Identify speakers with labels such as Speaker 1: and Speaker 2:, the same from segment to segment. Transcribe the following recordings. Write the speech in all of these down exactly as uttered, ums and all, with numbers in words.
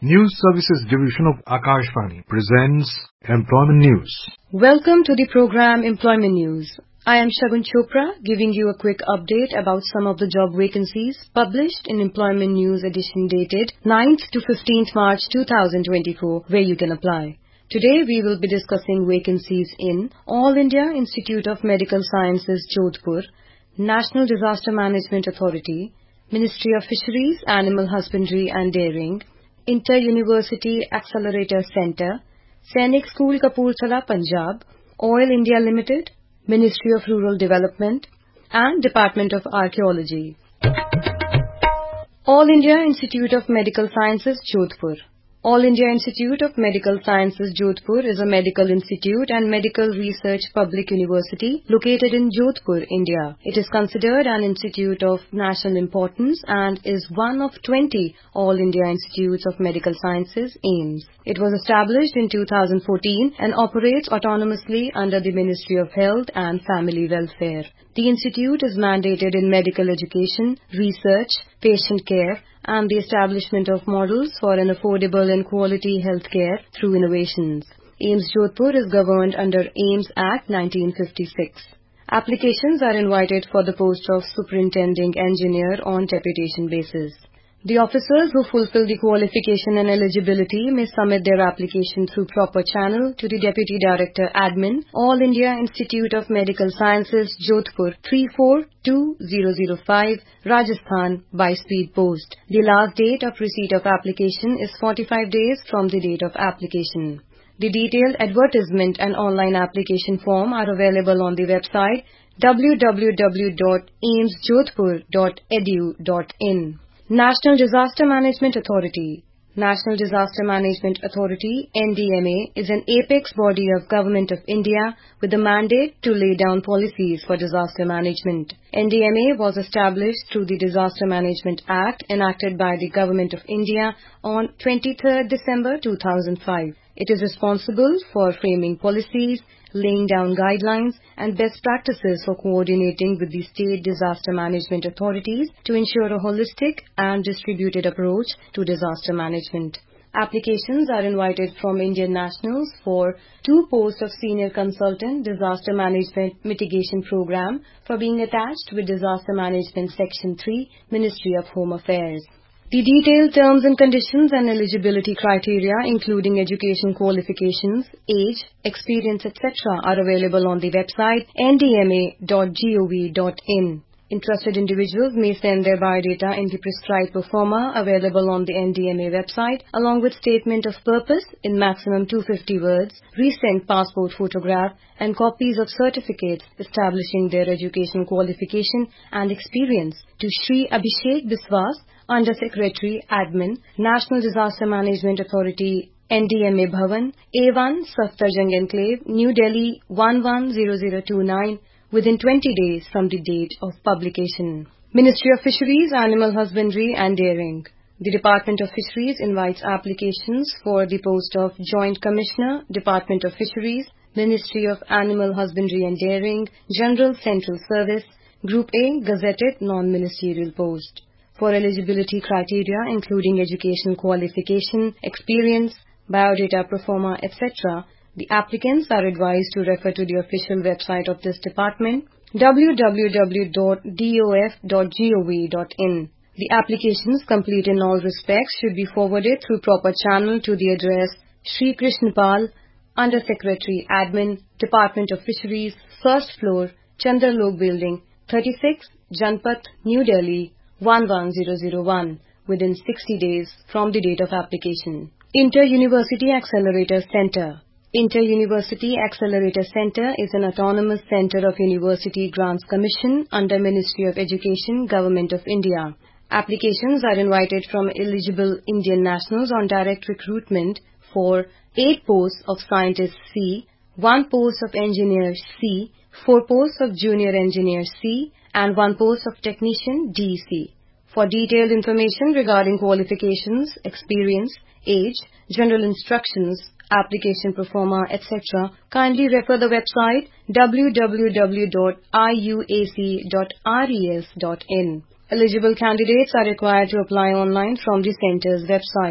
Speaker 1: News Services Division of Akashvani presents Employment News.
Speaker 2: Welcome to the program Employment News. I am Shagun Chopra giving you a quick update about some of the job vacancies published in Employment News edition dated ninth to fifteenth March two thousand twenty-four where you can apply. Today we will be discussing vacancies in All India Institute of Medical Sciences, Jodhpur, National Disaster Management Authority, Ministry of Fisheries, Animal Husbandry and Dairying, Inter-University Accelerator Centre, Sainik School Kapurthala, Punjab, Oil India Limited, Ministry of Rural Development and Department of Archaeology. All India Institute of Medical Sciences, Jodhpur. All India Institute of Medical Sciences, Jodhpur is a medical institute and medical research public university located in Jodhpur, India. It is considered an institute of national importance and is one of twenty All India Institutes of Medical Sciences, AIIMS. It was established in two thousand fourteen and operates autonomously under the Ministry of Health and Family Welfare. The institute is mandated in medical education, research, patient care, and the establishment of models for an affordable and quality healthcare through innovations. AIIMS Jodhpur is governed under AIIMS Act nineteen fifty-six. Applications are invited for the post of Superintending Engineer on deputation basis. The officers who fulfill the qualification and eligibility may submit their application through proper channel to the Deputy Director Admin, All India Institute of Medical Sciences, Jodhpur three four two zero zero five, Rajasthan by speed post. The last date of receipt of application is forty-five days from the date of application. The detailed advertisement and online application form are available on the website w w w dot aims jodhpur dot e d u dot in. National Disaster Management Authority. National Disaster Management Authority, N D M A, is an apex body of Government of India with the mandate to lay down policies for disaster management. N D M A was established through the Disaster Management Act enacted by the Government of India on twenty-third December two thousand five. It is responsible for framing policies, laying down guidelines and best practices for coordinating with the state disaster management authorities to ensure a holistic and distributed approach to disaster management. Applications are invited from Indian nationals for two posts of Senior Consultant Disaster Management Mitigation Program for being attached with Disaster Management Section three, Ministry of Home Affairs. The detailed terms and conditions and eligibility criteria, including education qualifications, age, experience, et cetera, are available on the website n d m a dot gov dot in. Interested individuals may send their biodata in the prescribed proforma available on the N D M A website, along with statement of purpose in maximum two hundred fifty words, recent passport photograph, and copies of certificates establishing their education qualification and experience to Shri Abhishek Biswas, Under Secretary Admin, National Disaster Management Authority, N D M A Bhavan, A one, Safdarjung Enclave, New Delhi one one zero zero two nine, within twenty days from the date of publication. Ministry of Fisheries, Animal Husbandry and Dairying. The Department of Fisheries invites applications for the post of Joint Commissioner, Department of Fisheries, Ministry of Animal Husbandry and Dairying, General Central Service, Group A, Gazetted Non-Ministerial Post. For eligibility criteria including education qualification, experience, biodata proforma, et cetera, the applicants are advised to refer to the official website of this department, w w w dot d o f dot gov dot in. The applications complete in all respects should be forwarded through proper channel to the address Shri Krishnapal, Under Secretary Admin, Department of Fisheries, first floor, Chandralok Building, thirty-six, Janpath, New Delhi, one one zero zero one, within sixty days from the date of application. Inter-University Accelerator Centre. Inter-University Accelerator Centre is an autonomous centre of University Grants Commission under Ministry of Education, Government of India. Applications are invited from eligible Indian nationals on direct recruitment for eight posts of Scientist C, one post of Engineer C, four posts of Junior Engineer C, and one post of Technician D C. For detailed information regarding qualifications, experience, age, general instructions, application proforma, et cetera, kindly refer the website w w w dot i u a c dot res dot in. Eligible candidates are required to apply online from the centre's website.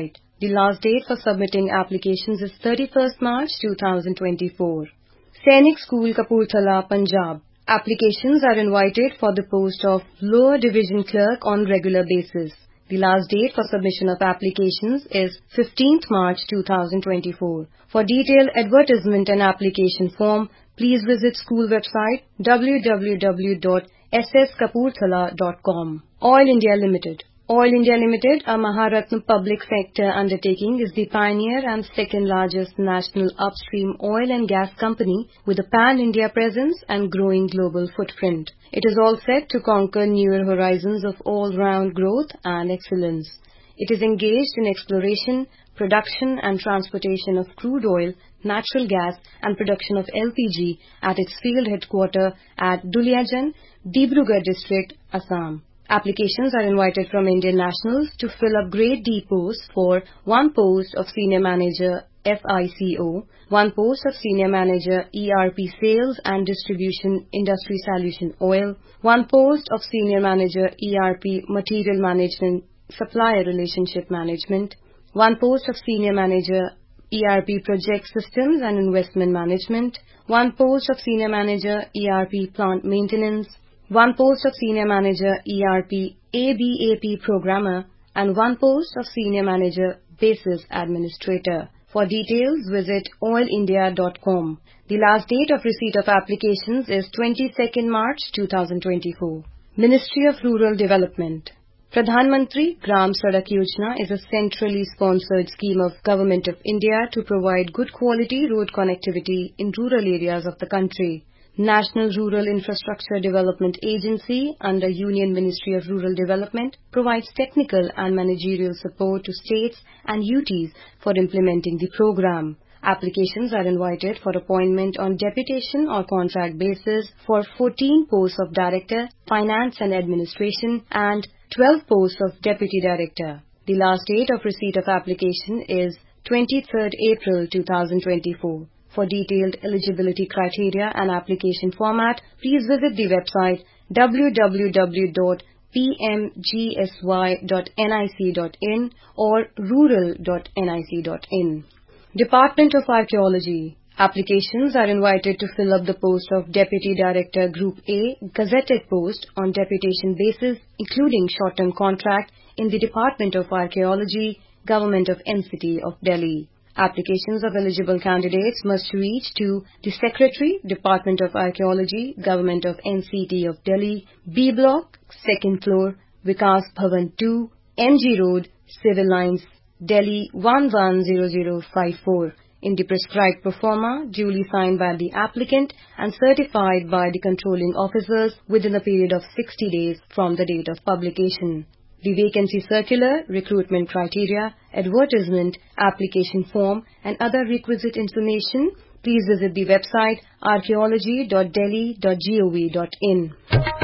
Speaker 2: The last date for submitting applications is thirty-first March two thousand twenty-four. Sainik School, Kapurthala, Punjab. Applications are invited for the post of Lower Division Clerk on regular basis. The last date for submission of applications is fifteenth March two thousand twenty-four. For detailed advertisement and application form, please visit school website w w w dot s s kapurthala dot com. Oil India Limited. Oil India Limited, a Maharatna public sector undertaking, is the pioneer and second largest national upstream oil and gas company with a pan-India presence and growing global footprint. It is all set to conquer newer horizons of all-round growth and excellence. It is engaged in exploration, production and transportation of crude oil, natural gas and production of L P G at its field headquarters at Duliajan, Dibrugarh district, Assam. Applications are invited from Indian nationals to fill up grade D posts for one post of Senior Manager F I C O, one post of Senior Manager E R P Sales and Distribution Industry Solution Oil, one post of Senior Manager E R P Material Management Supplier Relationship Management, one post of Senior Manager E R P Project Systems and Investment Management, one post of Senior Manager E R P Plant Maintenance, one post of Senior Manager E R P A B A P Programmer, and one post of Senior Manager Basis Administrator. For details, visit oil india dot com. The last date of receipt of applications is twenty-second March two thousand twenty-four. Ministry of Rural Development. Pradhan Mantri Gram Sadak Yojana is a centrally sponsored scheme of Government of India to provide good quality road connectivity in rural areas of the country. National Rural Infrastructure Development Agency under Union Ministry of Rural Development provides technical and managerial support to states and U Ts for implementing the program. Applications are invited for appointment on deputation or contract basis for fourteen posts of Director, Finance and Administration and twelve posts of Deputy Director. The last date of receipt of application is twenty-third April two thousand twenty-four. For detailed eligibility criteria and application format, please visit the website w w w dot p m g s y dot nic dot in or rural dot nic dot in. Department of Archaeology. Applications are invited to fill up the post of Deputy Director Group A gazetted post on deputation basis, including short-term contract in the Department of Archaeology, Government of N C T of Delhi. Applications of eligible candidates must reach to the Secretary, Department of Archaeology, Government of N C T of Delhi, B Block, second floor, Vikas Bhavan two, M G Road, Civil Lines, Delhi one one zero zero five four, in the prescribed proforma, duly signed by the applicant and certified by the controlling officers within a period of sixty days from the date of publication. The vacancy circular, recruitment criteria, advertisement, application form and other requisite information, please visit the website archaeology dot delhi dot gov dot in.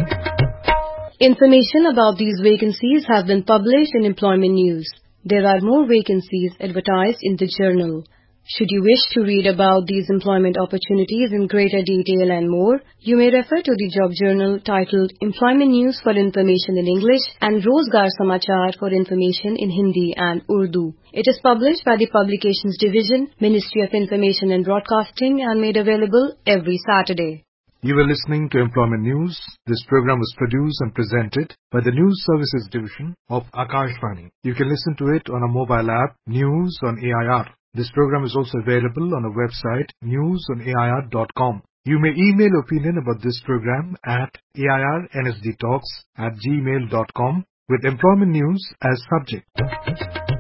Speaker 2: Information about these vacancies have been published in Employment News. There are more vacancies advertised in the journal. Should you wish to read about these employment opportunities in greater detail and more, you may refer to the job journal titled Employment News for Information in English and Rozgar Samachar for Information in Hindi and Urdu. It is published by the Publications Division, Ministry of Information and Broadcasting and made available every Saturday.
Speaker 1: You were listening to Employment News. This program was produced and presented by the News Services Division of Akashvani. You can listen to it on a mobile app, News on A I R. This program is also available on our website, news on A I R dot com. You may email opinion about this program at airnsdtalks at gmail dot com with Employment News as subject.